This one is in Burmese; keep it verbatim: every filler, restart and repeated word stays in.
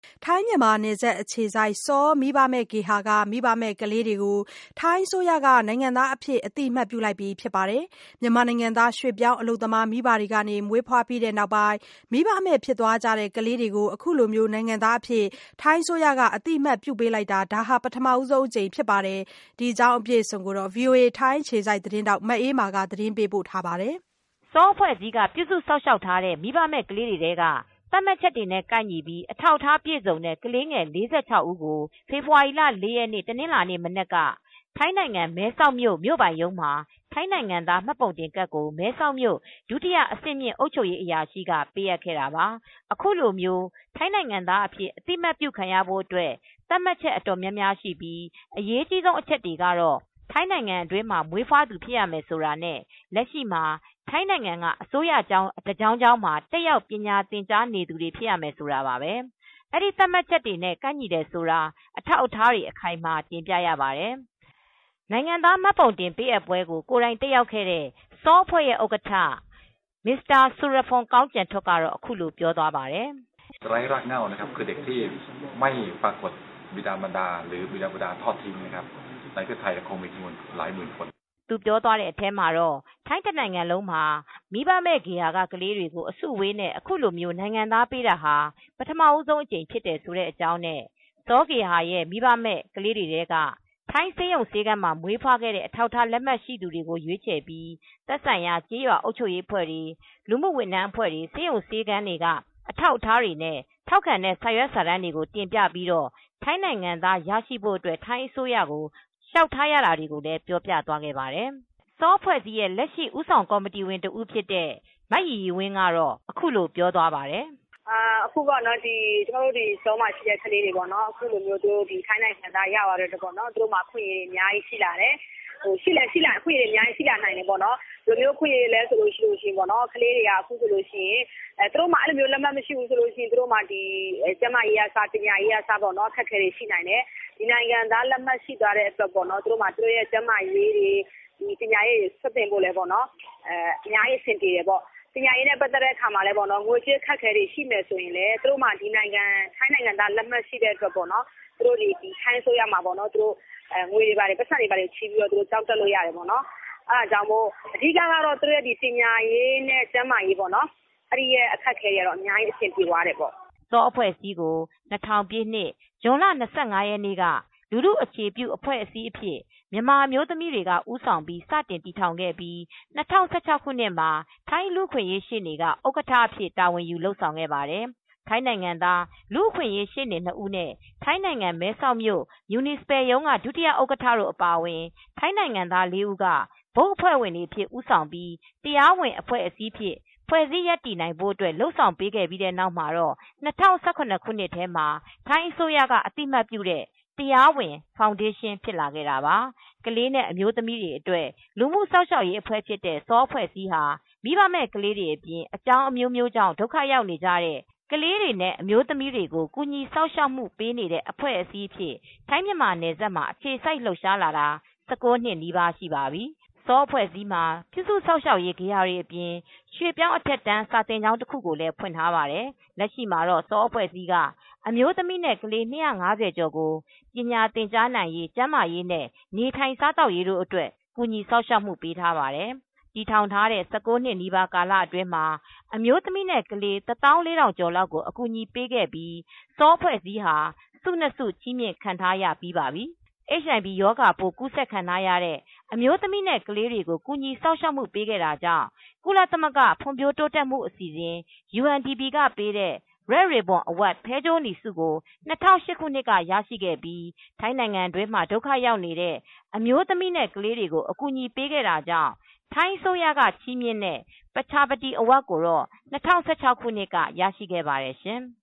ထိုင်းမြန်မာနယ်စပ်အခြေစိုက်ဆောမိဘမဲ့ဂေဟာကမိဘမဲ့ကလေးတွေကိုထိုင်းအစိုးရကနိုင်ငံသားအဖြစ်အသိအမှတ်ပြုလိုက်ပြီဖြစ်ပါတယ်။မြန်မာနိုင်ငံသားရွှေ့ပြောင်းအလုပ်သမားမိဘတွေကနေမွေးဖွားပြီးနောက်ပိုင်းမိဘမဲ့ဖြစ်သွားကြတဲ့ကလေးတွေကိုအခုလိုမျိုးနိုင်ငံသားအဖြစ်ထိုင်းအစိုးရကအသိအမှတ်ပြုပေးလိုက်တာဒါဟာပထမဆုံးအကြိမ်ဖြစ်ပါတယ်။ဒီအကြောင်းအပြည့်အစုံကိုတော့ ဗွီအိုအေထိုင်းအခြေစိုက်သတင်းထောက်မအေးမာကသတင်းပေးပို့ထားပါတယ်။ဆောအဖွဲ့စည်းကပြုစုစောင့်ရှောက်ထားတဲ့မိဘမဲ့ကလေးတွေထဲကသတ်မှတ်ချက်တွေနဲ့ကိုက်ညီပြီးအထောက်အထားပြည့်စုံတဲ့ကလေးငယ်၄၆ဦးကိုဖေဖေါ်ဝါရီလ၄ရက်နေ့တနင်္လာနေ့မနက်ကထိုင်းနိုင်ငံမဲဆောက်မြို့မြို့ပိုင်ရုံးမှာထိုင်းနိုင်ငံသားမှတ်ပုံတင်ကဒ်ကိုမဲဆောက်မြို့ဒုတိယအဆင့်မြင့်အုပ်ချုပ်ရေးအရာရှိကပေးအပ်ခဲ့တာပါ။အခုလိုမျိုးထိုင်းနိုင်ငံသားအဖြစ်အသိမှတ်ပြုခံရဖို့အတွက်သတ်မှတ်ချက်အတော်များများရှိပြီးအရေးကြီးဆုံးအချက်တွေကတော့ထိုင်းနိုင်ငံအတွင်းမှာမွေးဖွားသူဖြစ်ရမယ်ဆိုတာနဲ့လက်ရှိမှာထိုင်းနိုင်ငံကအစိုးရကျောင်းတကျောင်းကျောင်းမှာတက်ရောက်ပညာသင်ကြားနေသူတွေဖြစ်ရမယ်ဆိုတာပါပဲ။အဲဒီသတ်မှတ်ချက်တွေနဲ့ကိုက်ညီတယ်ဆိုတာအထောက်အထားတွေအခိုင်အမာတင်ပြရပါတယ်။နိုင်ငံသားမှတ်ပုံတင်ပေးအပ်ပွဲကိုကိုယ်တိုင်တက်ရောက်ခဲ့တဲ့ဆောအဖွဲ့ရဲ့ဥက္ကဋ္ဌ မစ္စတာဆူရဖွန်ကောင်းကျန်ထွတ်ကတော့အခုလိုပြောသွားပါတယ်။ไร้รากเหง้านะครับคือเด็กที่ไม่ปรากฏบิดามารดาหรือบิดามารดาทอดทิ้งนะครับในประเทศไทยคงมีจำนวนหลายหมื่นคนသူပြောသွားတဲ့အထဲမှာတော့ထိုင်းတနိုင်ငံလုံးမှာမိဘမဲ့ဂေဟာကကလေးတွေကိုအစုဝေးနဲ့အခုလိုမျိုးနိုင်ငံသားပေးတာဟာပထမဦးဆုံးအကြိမ်ဖြစ်တယ်ဆိုတဲ့အကြောင်းနဲ့စောဂေဟာရဲ့မိဘမဲ့ကလေးတွေတဲကထိုင်းဆေးရုံဆေးကမ်းမှာမွေးဖွားခဲ့တဲ့အထောက်အထားလက်မှတ်ရှိသူတွေကိုရွေးချယ်ပြီးသက်ဆိုင်ရာကြေးရွာအုပ်ချုပ်ရေးဖွဲ့တွေလူမှုဝန်ထမ်းအဖွဲ့တွေဆေးရုံဆေးကမ်းတွေကအထောက်အထားတွေနဲ့ထောက်ခံတဲ့စာရွက်စာတမ်းတွေကိုတင်ပြပြီးတော့ထိုင်းနိုင်ငံသားရရှိဖို့အတွက်ထိုင်းအစိုးရကိုလျှောက်ထားရတာတွေကိုလည်းပြောပြသွားခဲ့ပါတယ်။ဆောဖွဲ့စည်းရဲ့လက်ရှိဦးဆောင်ကော်မတီဝင်တဦးဖြစ်တဲ့မရီရီဝင်းကတော့အခုလိုပြောသွားပါတယ်။အာအခုကတော့ဒီကျွန်တော်တို့ဒီစောမှာရှိတဲ့ကလေးတွေပေါ့နော်အခုလိုမျိုးတို့ဒီထိုင်းနိုင်ငံသားရပါတော့ပေါ့နော်တို့မှာခွင့်ရအများကြီးရှိလာတယ်ဟိုရှိလဲရှိလာခွင့်ရအများကြီးရှိလာနိုင်တယ်ပေါ့နော်ဒီမျိုးခွင့်ရလဲဆိုလို့ရှိလို့ရှိရင်ပေါ့နော်ကလေးတွေကအခုဆိုလို့ရှိရင်အဲတို့မှာအဲ့လိုမျိုးလက်မှတ်မရှိဘူးဆိုလို့ရှိရင်တို့မှာဒီကျမကြီးရစာပညာရေးရစာပေါ့နော်ခက်ခဲတွေရှိနိုင်တယ်ဒီနိုင်ငံသားလက်မှတ်ရှိသွားတဲ့အတွက်ပေါ့နော်တို့မှာတို့ရဲ့ကျမကြီးတွေဒီပညာရေးဆက်တင်ဖို့လဲပေါ့နော်အဲအများကြီးအဆင်ပြေတယ်ပေါ့ပညာရေးနဲ့ပတ်သက်တဲ့အခါမှာလဲပေါ့နော်ငွေကြေးခက်ခဲတွေရှိမယ်ဆိုရင်လေတို့မှာဒီနိုင်ငံထိုင်းနိုင်ငံသားလက်မှတ်ရှိတဲ့အတွက်ပေါ့နော်တို့ဒီဒီထိုင်းဆိုရမှာပေါ့နော်တို့အဲငွေတွေပါတယ်ပတ်စံတွေပါတယ်ချီးပြီးတော့တို့ကြောက်တက်လို့ရတယ်ပေါ့နော်အဲဒါကြောင့်မို့အဓိကကတော့တို့ရဲ့ဒီပညာရေးနဲ့ကျန်းမာရေးပေါ့နော်အဲ့ဒီရဲ့အခက်ခဲတွေကတော့အများကြီးအဆင်ပြေသွားတယ်ပေါ့သောအဖွဲ့အစည်းကိုနှစ်ထောင်ပြည့်နှစ်ဇွန်လ၂၅ရက်နေ့ကလူလူအခြေပြုအဖွဲ့အစည်းအဖြစ်မြန်မာမျိုးသမီးတွေကဦးဆောင်ပြီးစတင်တည်ထောင်ခဲ့ပြီး၂၀၁၆ခုနှစ်မှာထိုင်းလူခွင့်ရေးရှေ့နေကဥက္ကဋ္ဌအဖြစ်တာဝန်ယူလှုပ်ဆောင်ခဲ့ပါတယ်။ထိုင်းနိုင်ငံသားလူခွင့်ရေးရှေ့နေနှစ်ဦးနဲ့ထိုင်းနိုင်ငံမဲဆောက်မြို့မြူနီစပယ်ရုံးကဒုတိယဥက္ကဋ္ဌတို့အပါအဝင်ထိုင်းနိုင်ငံသားလေးဦးကဘုတ်အဖွဲ့ဝင်တွေဖြစ်ဦးဆောင်ပြီးတရားဝင်အဖွဲ့အစည်းဖြစ်ဖွဲ့စည်းရပ်တည်နိုင်ဖို့အတွက်လှုပ်ဆောင်ပေးခဲ့ပြီးတဲ့နောက်မှာတော့၂၀၁၇ခုနှစ်ထဲမှာထိုင်းအစိုးရကအသိမှတ်ပြုတဲ့တရားဝင်ဖောင်ဒေးရှင်းဖြစ်လာခဲ့တာပါ။ကလေးနဲ့အမျိုးသမီးတွေအတွက်လူမှုစောင့်ရှောက်ရေးအဖွဲ့ဖြစ်တဲ့စောအဖွဲ့အစည်းဟာမိဘမဲ့ကလေးတွေအပြင်အကြောင်းအမျိုးမျိုးကြောင့်ဒုက္ခရောက်နေကြတဲ့ကလေးတွေနဲ့အမျိုးသမီးတွေကိုကူညီစောင့်ရှောက်မှုပေးနေတဲ့အဖွဲ့အစည်းဖြစ်ထိုင်းမြန်မာနယ်စပ်မှာအခြေစိုက်လှုပ်ရှားလာတာ၁၉နှစ်နီးပါးရှိပါပြီ။စောအဖွဲ့အစည်းမှာပြုစုစောင့်ရှောက်ရေးဂေဟာတွေအပြင်ရွှေပြောင်းအထက်တန်းစာသင်ကျောင်းတစ်ခုကိုလည်းဖွင့်ထားပါတယ်။လက်ရှိမှာတော့စောအဖွဲ့အစည်းကအမျိုးသမီးနဲ့ကလေး၂၅၀ကျော်ကိုပညာသင်ကြားနိုင်ရေးကျန်းမာရေးနဲ့နေထိုင်စားသောက်ရေးတို့အတွက်ကူညီစောင့်ရှောက်မှုပေးထားပါတယ်။တည်ထောင်ထားတဲ့၁၉နှစ်နီးပါးကာလအတွင်းမှာအမျိုးသမီးနဲ့ကလေးတသောင်းလေးထောင်ကျော်လောက်ကိုအကူအညီပေးခဲ့ပြီးစောဖွဲ့စည်းဟာစုနှစ်စုချီးမြှင့်ခံထားရပြီးပါပြီ။ H I V ရောဂါပိုးကူးစက်ခံထားရတဲ့အမျိုးသမီးနဲ့ကလေးတွေကိုကူညီစောင့်ရှောက်မှုပေးခဲ့တာကြောင့်ကုလသမဂ္ဂဖွံ့ဖြိုးတိုးတက်မှုအစီအစဉ် U N D P ကပေးတဲ့ Red Ribbon Award ဖဲကြိုးနီဆုကို၂၀၀၈ခုနှစ်ကရရှိခဲ့ပြီးထိုင်းနိုင်ငံတွင်းမှာဒုက္ခရောက်နေတဲ့အမျိုးသမီးနဲ့ကလေးတွေကိုအကူအညီပေးခဲ့တာကြောင့်ထိုင်းအစိုးရကချီးမြှင့်တဲ့ Pachapati Award ကိုတော့၂၀၁၆ခုနှစ်ကရရှိခဲ့ပါတယ်ရှင်။